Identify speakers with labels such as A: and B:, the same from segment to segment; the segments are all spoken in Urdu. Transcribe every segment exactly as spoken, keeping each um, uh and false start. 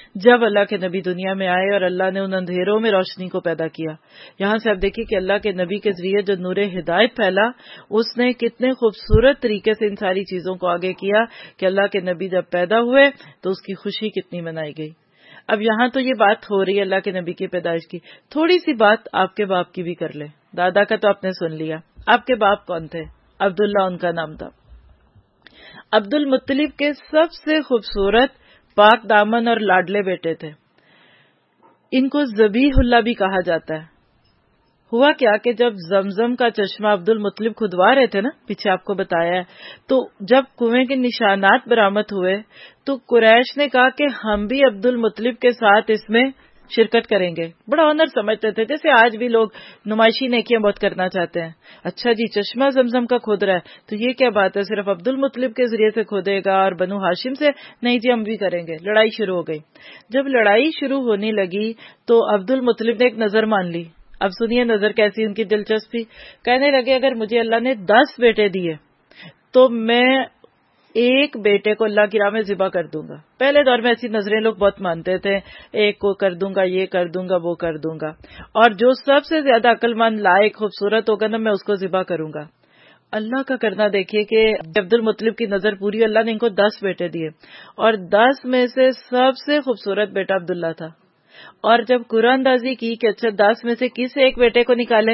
A: جب اللہ کے نبی دنیا میں آئے اور اللہ نے ان اندھیروں میں روشنی کو پیدا کیا. یہاں سے آپ دیکھیے کہ اللہ کے نبی کے ذریعے جو نور ہدایت پھیلا اس نے کتنے خوبصورت طریقے سے ان ساری چیزوں کو آگے کیا کہ اللہ کے نبی جب پیدا ہوئے تو اس کی خوشی کتنی منائی گئی. اب یہاں تو یہ بات ہو رہی ہے اللہ کے نبی کی پیدائش کی، تھوڑی سی بات آپ کے باپ کی بھی کر لیں. دادا کا تو آپ نے سن لیا، آپ کے باپ کون تھے؟ عبداللہ ان کا نام تھا. عبد المطلب کے سب سے خوبصورت پاک دامن اور لاڈلے بیٹے تھے. ان کو ذبیح اللہ بھی کہا جاتا ہے. ہوا کیا کہ جب زمزم کا چشمہ عبد المطلب کھدوا رہے تھے نا، پیچھے آپ کو بتایا ہے، تو جب کنویں کے نشانات برآمد ہوئے تو قریش نے کہا کہ ہم بھی عبد المطلب کے ساتھ اس میں شرکت کریں گے. بڑا آنر سمجھتے تھے، جیسے آج بھی لوگ نمائشی نیکیاں بہت کرنا چاہتے ہیں. اچھا جی، چشمہ زمزم کا کھود رہا ہے تو یہ کیا بات ہے، صرف عبد المطلب کے ذریعے سے کھودے گا اور بنو ہاشم سے نہیں جی ہم بھی کریں گے. لڑائی شروع ہو گئی. جب لڑائی شروع ہونے لگی تو عبد المطلب نے ایک نظر مان لی. اب سنیے نظر کیسی ان کی دلچسپی. کہنے لگے اگر مجھے اللہ نے دس بیٹے دیے تو میں ایک بیٹے کو اللہ کی راہ میں ذبح کر دوں گا. پہلے دور میں ایسی نظریں لوگ بہت مانتے تھے، ایک کو کر دوں گا، یہ کر دوں گا، وہ کر دوں گا، اور جو سب سے زیادہ عقل مند، لائق، خوبصورت ہوگا نا میں اس کو ذبح کروں گا. اللہ کا کرنا دیکھیے کہ عبد المطلب کی نظر پوری، اللہ نے ان کو دس بیٹے دیے اور دس میں سے سب سے خوبصورت بیٹا عبداللہ تھا. اور جب قرآن اندازی کی کہ اچھا دس میں سے کس ایک بیٹے کو نکالے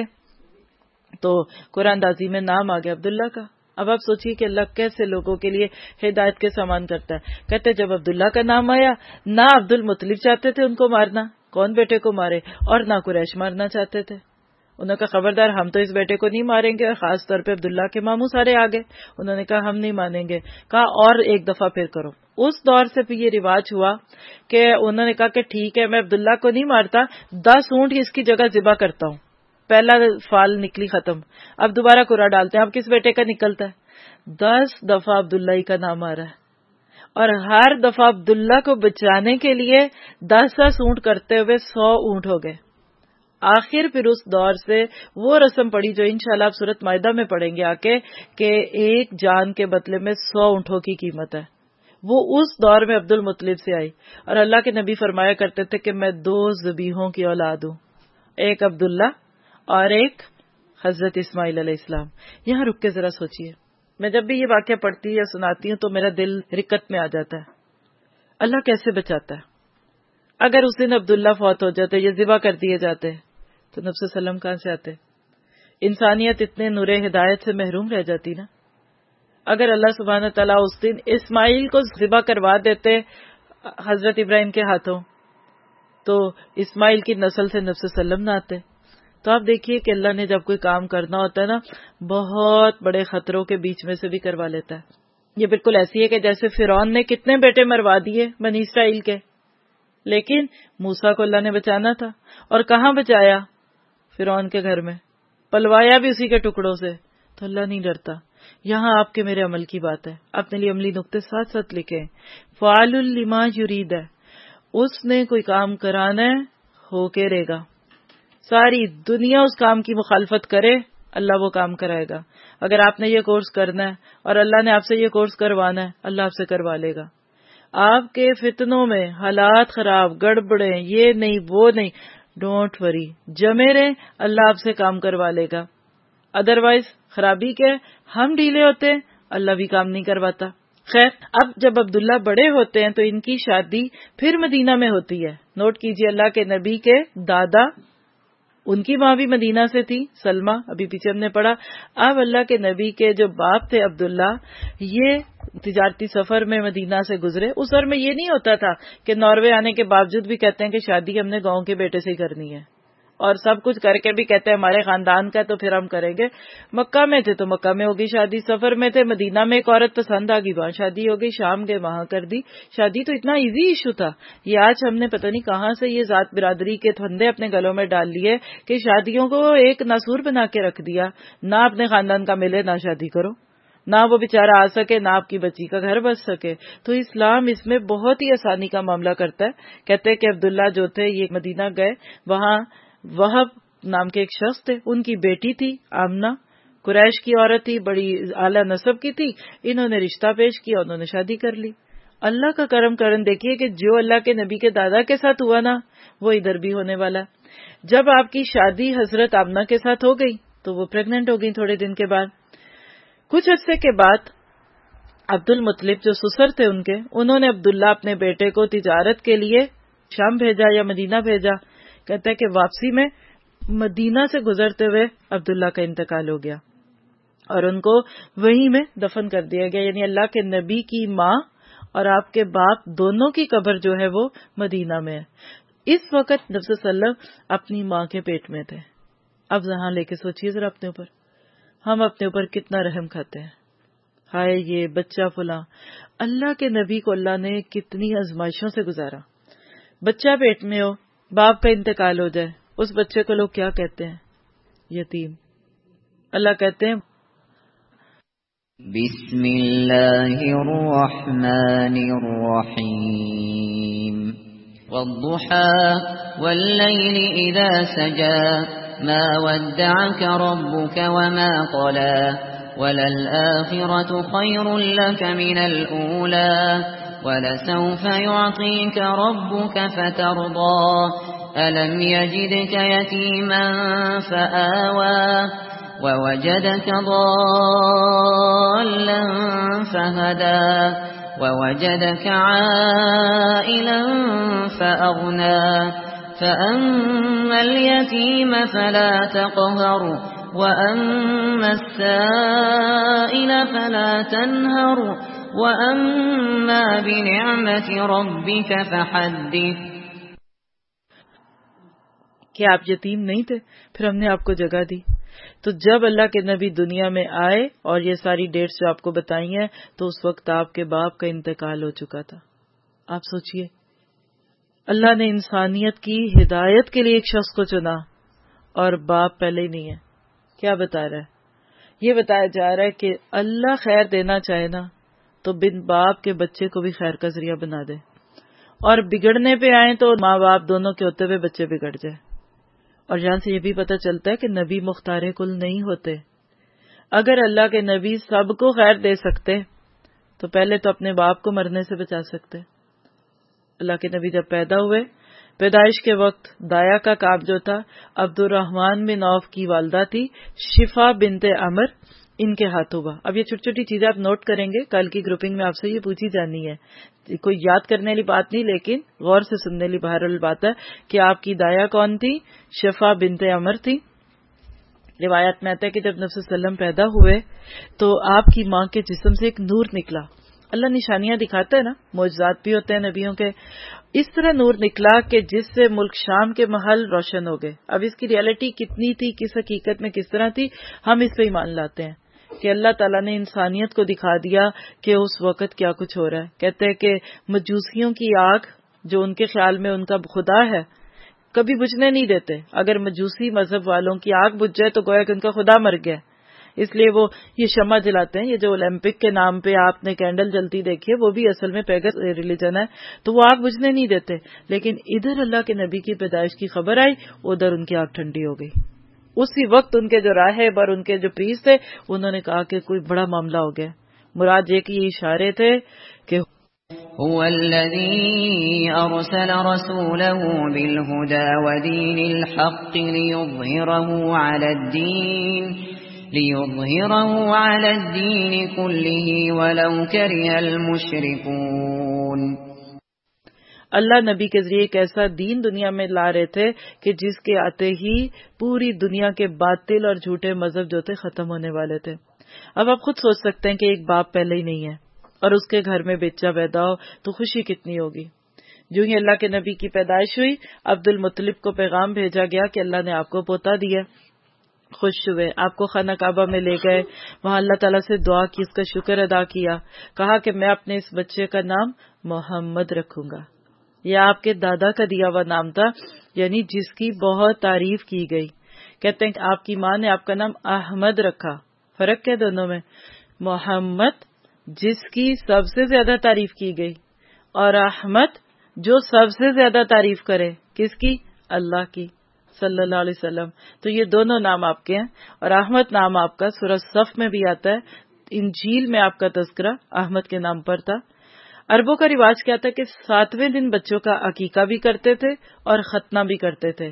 A: تو قرآن اندازی میں نام آ گیا عبداللہ کا. اب آپ سوچیے کہ اللہ کیسے لوگوں کے لیے ہدایت کے سامان کرتا ہے. کہتے جب عبداللہ کا نام آیا، نہ عبد المطلب چاہتے تھے ان کو مارنا، کون بیٹے کو مارے، اور نہ قریش مارنا چاہتے تھے. انہوں نے کہا خبردار ہم تو اس بیٹے کو نہیں ماریں گے. اور خاص طور پہ عبداللہ کے ماموں سارے آگے، انہوں نے کہا ہم نہیں مانیں گے. کہا اور ایک دفعہ پھر کرو. اس دور سے پھر یہ رواج ہوا کہ انہوں نے کہا کہ ٹھیک ہے میں عبداللہ کو نہیں مارتا، دس اونٹ اس کی جگہ ذبح کرتا ہوں. پہلا فال نکلی ختم. اب دوبارہ قرآن ڈالتے ہیں، اب کس بیٹے کا نکلتا ہے؟ دس دفعہ عبداللہ ہی کا نام آ رہا ہے اور ہر دفعہ عبداللہ کو بچانے کے لیے دس دس اونٹ کرتے ہوئے سو اونٹ ہو گئے. آخر پھر اس دور سے وہ رسم پڑی جو انشاءاللہ آپ سورۃ مائدہ میں پڑھیں گے آ کے کہ ایک جان کے بدلے میں سو اونٹوں کی قیمت ہے. وہ اس دور میں عبد المطلب سے آئی. اور اللہ کے نبی فرمایا کرتے تھے کہ میں دو ذبیحوں کی اولاد ہوں، ایک عبداللہ اور ایک حضرت اسماعیل علیہ السلام. یہاں رک کے ذرا سوچئے، میں جب بھی یہ واقعہ پڑھتی یا سناتی ہوں تو میرا دل رکت میں آ جاتا ہے. اللہ کیسے بچاتا ہے. اگر اس دن عبداللہ فوت ہو جاتے یا ذبح کر دیے جاتے تو نبی صلی اللہ علیہ وسلم کہاں سے آتے؟ انسانیت اتنے نور ہدایت سے محروم رہ جاتی نا. اگر اللہ سبحانہ تعالیٰ اس دن اسماعیل کو ذبح کروا دیتے حضرت ابراہیم کے ہاتھوں تو اسماعیل کی نسل سے نبی صلی اللہ علیہ وسلم نہ آتے. تو آپ دیکھیے کہ اللہ نے جب کوئی کام کرنا ہوتا ہے نا بہت بڑے خطروں کے بیچ میں سے بھی کروا لیتا ہے. یہ بالکل ایسی ہے کہ جیسے فرعون نے کتنے بیٹے مروا دیے بنی اسرائیل کے، لیکن موسیٰ کو اللہ نے بچانا تھا. اور کہاں بچایا؟ فرعون کے گھر میں، پلوایا بھی اسی کے ٹکڑوں سے. تو اللہ نہیں ڈرتا. یہاں آپ کے میرے عمل کی بات ہے، اپنے لیے عملی نقطے ساتھ ساتھ لکھیں. فعال لما یرید ہے، اس نے کوئی کام کرانا ہے ہو کے رہے گا. ساری دنیا اس کام کی مخالفت کرے، اللہ وہ کام کرائے گا. اگر آپ نے یہ کورس کرنا ہے اور اللہ نے آپ سے یہ کورس کروانا ہے، اللہ آپ سے کروا لے گا. آپ کے فتنوں میں حالات خراب، گڑبڑیں، یہ نہیں وہ نہیں، ڈونٹ وری، جمے رہے، اللہ آپ سے کام کروا لے گا. ادروائز خرابی کے ہم ڈھیلے ہوتے ہیں، اللہ بھی کام نہیں کرواتا. خیر، اب جب عبداللہ بڑے ہوتے ہیں تو ان کی شادی پھر مدینہ میں ہوتی ہے. نوٹ کیجئے، اللہ کے نبی کے دادا، ان کی ماں بھی مدینہ سے تھی، سلمہ، ابھی پیچھے ہم نے پڑھا. اب اللہ کے نبی کے جو باپ تھے عبداللہ، یہ تجارتی سفر میں مدینہ سے گزرے. اس دور میں یہ نہیں ہوتا تھا کہ ناروے آنے کے باوجود بھی کہتے ہیں کہ شادی ہم نے گاؤں کے بیٹے سے ہی کرنی ہے، اور سب کچھ کر کے بھی کہتے ہیں ہمارے خاندان کا تو پھر ہم کریں گے. مکہ میں تھے تو مکہ میں ہوگی شادی، سفر میں تھے مدینہ میں ایک عورت پسند آ گئی وہاں شادی ہوگی، شام گئے وہاں کر دی شادی. تو اتنا ایزی ایشو تھا. یہ آج ہم نے پتہ نہیں کہاں سے یہ ذات برادری کے پھندے اپنے گلوں میں ڈال لیے کہ شادیوں کو ایک ناسور بنا کے رکھ دیا. نہ اپنے خاندان کا ملے نہ شادی کرو، نہ وہ بیچارہ آ سکے نہ آپ کی بچی کا گھر بس سکے. تو اسلام اس میں بہت ہی آسانی کا معاملہ کرتا ہے. کہتے ہیں کہ عبداللہ جو تھے یہ مدینہ گئے، وہاں وہب نام کے ایک شخص تھے، ان کی بیٹی تھی آمنہ، قریش کی عورت تھی، بڑی اعلیٰ نسب کی تھی. انہوں نے رشتہ پیش کیا، انہوں نے شادی کر لی. اللہ کا کرم کرم دیکھیے کہ جو اللہ کے نبی کے دادا کے ساتھ ہوا نا وہ ادھر بھی ہونے والا ہے۔ جب آپ کی شادی حضرت آمنہ کے ساتھ ہو گئی تو وہ پریگننٹ ہو گئی تھوڑے دن کے بعد۔ کچھ عرصے کے بعد عبد المطلب جو سسر تھے ان کے، انہوں نے عبداللہ اپنے بیٹے کو تجارت کے لیے شام بھیجا یا مدینہ بھیجا۔ کہتا ہے کہ واپسی میں مدینہ سے گزرتے ہوئے عبداللہ کا انتقال ہو گیا اور ان کو وہیں میں دفن کر دیا گیا، یعنی اللہ کے نبی کی ماں اور آپ کے باپ دونوں کی قبر جو ہے وہ مدینہ میں ہے۔ اس وقت نبی صلی اللہ علیہ وسلم اپنی ماں کے پیٹ میں تھے۔ اب ذہن لے کے سوچئے ذرا اپنے اوپر، ہم اپنے اوپر کتنا رحم کھاتے ہیں، ہائے یہ بچہ فلاں۔ اللہ کے نبی کو اللہ نے کتنی آزمائشوں سے گزارا۔ بچہ پیٹ میں ہو، باپ کا انتقال ہو جائے، اس بچے کو لوگ کیا کہتے ہیں؟ یتیم۔ اللہ کہتے ہیں
B: بسم اللہ الرحمن الرحیم والضحى واللیل اذا سجى ما ودعك ربك وما قلى وللآخرة خير لك من الأولى ولسوف يعطيك ربك فترضى ألم يجدك يتيما فآوى ووجدك ضالا فهدى ووجدك عائلا فأغنى فأما اليتيم فلا تقهر وأما السائل فلا تنهر وأما بنعمة ربك فحدث۔
A: کہ آپ یتیم نہیں تھے، پھر ہم نے آپ کو جگہ دی۔ تو جب اللہ کے نبی دنیا میں آئے اور یہ ساری ڈیٹس جو آپ کو بتائی ہیں تو اس وقت آپ کے باپ کا انتقال ہو چکا تھا۔ آپ سوچئے، اللہ نے انسانیت کی ہدایت کے لیے ایک شخص کو چنا اور باپ پہلے ہی نہیں ہے۔ کیا بتا رہا ہے؟ یہ بتایا جا رہا ہے کہ اللہ خیر دینا چاہے نا تو بن باپ کے بچے کو بھی خیر کا ذریعہ بنا دے، اور بگڑنے پہ آئیں تو ماں باپ دونوں کے ہوتے ہوئے بچے بگڑ جائے۔ اور یہاں سے یہ بھی پتہ چلتا ہے کہ نبی مختار کل نہیں ہوتے۔ اگر اللہ کے نبی سب کو خیر دے سکتے تو پہلے تو اپنے باپ کو مرنے سے بچا سکتے۔ اللہ کے نبی جب پیدا ہوئے، پیدائش کے وقت دایا کا کام جو تھا عبد الرحمن بن عوف کی والدہ تھی شفا بنت عمر، ان کے ہاتھ ہوا۔ اب یہ چھوٹی چھوٹی چیزیں آپ نوٹ کریں گے، کل کی گروپنگ میں آپ سے یہ پوچھی جانی ہے، کوئی یاد کرنے والی بات نہیں لیکن غور سے سننے والی بہرحال بات ہے کہ آپ کی دایا کون تھی؟ شفا بنت عمر تھی۔ روایت میں آتا ہے کہ جب نبی صلی اللہ علیہ وسلم پیدا ہوئے تو آپ کی ماں کے جسم سے ایک نور نکلا۔ اللہ نشانیاں دکھاتا ہے نا، معجزات بھی ہوتے ہیں نبیوں کے۔ اس طرح نور نکلا کہ جس سے ملک شام کے محل روشن ہو گئے۔ اب اس کی ریالٹی کتنی تھی، کس حقیقت میں کس طرح تھی، ہم اس پہ ایمان لاتے ہیں کہ اللہ تعالیٰ نے انسانیت کو دکھا دیا کہ اس وقت کیا کچھ ہو رہا ہے۔ کہتے ہیں کہ مجوسیوں کی آگ جو ان کے خیال میں ان کا خدا ہے کبھی بجھنے نہیں دیتے۔ اگر مجوسی مذہب والوں کی آگ بجھ جائے تو گویا کہ ان کا خدا مر گیا، اس لیے وہ یہ شمع جلاتے ہیں۔ یہ جو اولمپک کے نام پہ آپ نے کینڈل جلتی دیکھی ہے وہ بھی اصل میں پیگس ریلیجن ہے، تو وہ آگ بجھنے نہیں دیتے۔ لیکن ادھر اللہ کے نبی کی پیدائش کی خبر آئی، ادھر ان کی آگ ٹھنڈی ہو گئی۔ اسی وقت ان کے جو راہب اور ان کے جو پریس تھے انہوں نے کہا کہ کوئی بڑا معاملہ ہو گیا۔ مراد یہ کہ یہ اشارے تھے کہ
B: هو الذي أرسل رسوله بالهدى ودين الحق ليظهره على الدين ليظهره على الدين كله ولو كره المشركون۔
A: اللہ نبی کے ذریعے ایک ایسا دین دنیا میں لا رہے تھے کہ جس کے آتے ہی پوری دنیا کے باطل اور جھوٹے مذہب جو تھے ختم ہونے والے تھے۔ اب آپ خود سوچ سکتے ہیں کہ ایک باپ پہلے ہی نہیں ہے اور اس کے گھر میں بچہ پیدا ہو تو خوشی کتنی ہوگی۔ جو ہی اللہ کے نبی کی پیدائش ہوئی، عبد المطلب کو پیغام بھیجا گیا کہ اللہ نے آپ کو پوتا دیا۔ خوش ہوئے، آپ کو خانہ کعبہ میں لے گئے، وہاں اللہ تعالیٰ سے دعا کی، اس کا شکر ادا کیا، کہا کہ میں اپنے اس بچے کا نام محمد رکھوں گا۔ یہ آپ کے دادا کا دیا ہوا نام تھا، یعنی جس کی بہت تعریف کی گئی۔ کہتے ہیں کہ آپ کی ماں نے آپ کا نام احمد رکھا۔ فرق کیا دونوں میں؟ محمد جس کی سب سے زیادہ تعریف کی گئی، اور احمد جو سب سے زیادہ تعریف کرے، کس کی؟ اللہ کی، صلی اللہ علیہ وسلم۔ تو یہ دونوں نام آپ کے ہیں، اور احمد نام آپ کا سورہ صف میں بھی آتا ہے، انجیل میں آپ کا تذکرہ احمد کے نام پر تھا۔ عربوں کا رواج کیا تھا کہ ساتویں دن بچوں کا عقیقہ بھی کرتے تھے اور ختنہ بھی کرتے تھے.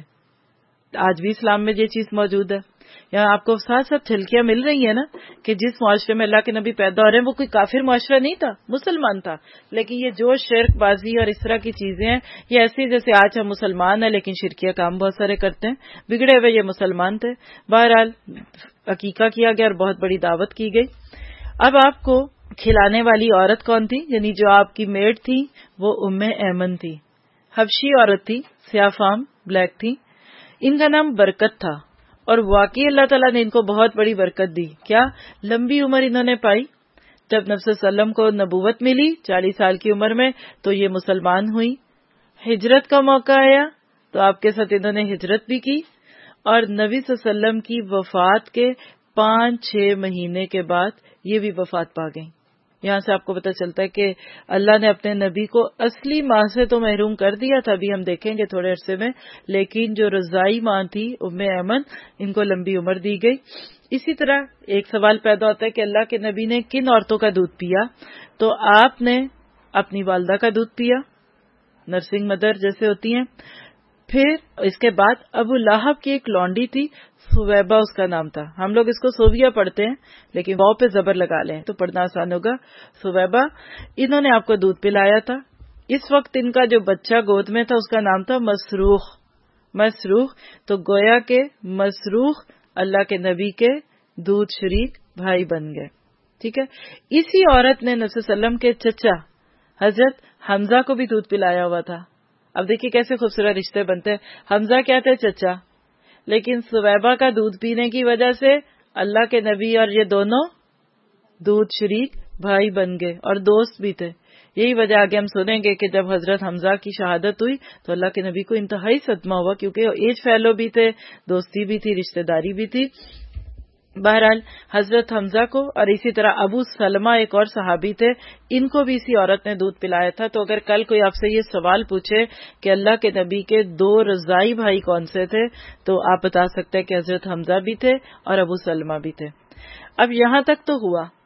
A: آج بھی اسلام میں یہ چیز موجود ہے. یہاں آپ کو ساتھ ساتھ جھلکیاں مل رہی ہیں نا کہ جس معاشرے میں اللہ کے نبی پیدا ہو رہے ہیں وہ کوئی کافر معاشرہ نہیں تھا، مسلمان تھا، لیکن یہ جو شرک بازی اور اس طرح کی چیزیں ہیں یہ ایسی جیسے آج ہم مسلمان ہیں لیکن شرکیہ کام بہت سارے کرتے ہیں. بگڑے ہوئے یہ مسلمان تھے. بہرحال عقیقہ کیا گیا اور بہت بڑی دعوت کی گئی. اب آپ کو کھلانے والی عورت کون تھی؟ یعنی جو آپ کی میڈ تھی وہ ام ایمن تھی. حبشی عورت تھی، سیاہ فام بلیک تھی. ان کا نام برکت تھا اور واقعی اللہ تعالیٰ نے ان کو بہت بڑی برکت دی. کیا لمبی عمر انہوں نے پائی. جب نبی صلی اللہ علیہ وسلم کو نبوت ملی چالیس سال کی عمر میں تو یہ مسلمان ہوئی. ہجرت کا موقع آیا تو آپ کے ساتھ انہوں نے ہجرت بھی کی اور نبی صلی اللہ علیہ وسلم کی وفات کے پانچ چھ مہینے کے بعد یہ بھی وفات پا گئیں. یہاں سے آپ کو پتہ چلتا ہے کہ اللہ نے اپنے نبی کو اصلی ماں سے تو محروم کر دیا تھا، ابھی ہم دیکھیں گے تھوڑے عرصے میں، لیکن جو رضائی ماں تھی ام ایمن ان کو لمبی عمر دی گئی. اسی طرح ایک سوال پیدا ہوتا ہے کہ اللہ کے نبی نے کن عورتوں کا دودھ پیا؟ تو آپ نے اپنی والدہ کا دودھ پیا، نرسنگ مدر جیسے ہوتی ہیں. پھر اس کے بعد ابو لہب کی ایک لونڈی تھی، سویبہ اس کا نام تھا. ہم لوگ اس کو سوبیا پڑھتے ہیں لیکن واؤ پہ زبر لگا لیں تو پڑھنا آسان ہوگا. سویبہ انہوں نے آپ کو دودھ پلایا تھا. اس وقت ان کا جو بچہ گود میں تھا اس کا نام تھا مسروخ. مسروخ تو گویا کے مسروخ اللہ کے نبی کے دودھ شریک بھائی بن گئے. ٹھیک ہے. اسی عورت نے نبی صلی اللہ علیہ وسلم کے چچا حضرت حمزہ کو بھی دودھ پلایا ہوا تھا. اب دیکھیے کیسے خوبصورت رشتے بنتے ہیں. حمزہ کیا تھے؟ چچا. لیکن سویبہ کا دودھ پینے کی وجہ سے اللہ کے نبی اور یہ دونوں دودھ شریک بھائی بن گئے اور دوست بھی تھے. یہی وجہ آگے ہم سنیں گے کہ جب حضرت حمزہ کی شہادت ہوئی تو اللہ کے نبی کو انتہائی صدمہ ہوا کیونکہ ایج فیلو بھی تھے، دوستی بھی تھی، رشتہ داری بھی تھی. بہرحال حضرت حمزہ کو اور اسی طرح ابو سلمہ ایک اور صحابی تھے، ان کو بھی اسی عورت نے دودھ پلایا تھا. تو اگر کل کوئی آپ سے یہ سوال پوچھے کہ اللہ کے نبی کے دو رضائی بھائی کون سے تھے تو آپ بتا سکتے ہیں کہ حضرت حمزہ بھی تھے اور ابو سلمہ بھی تھے. اب یہاں تک تو ہوا.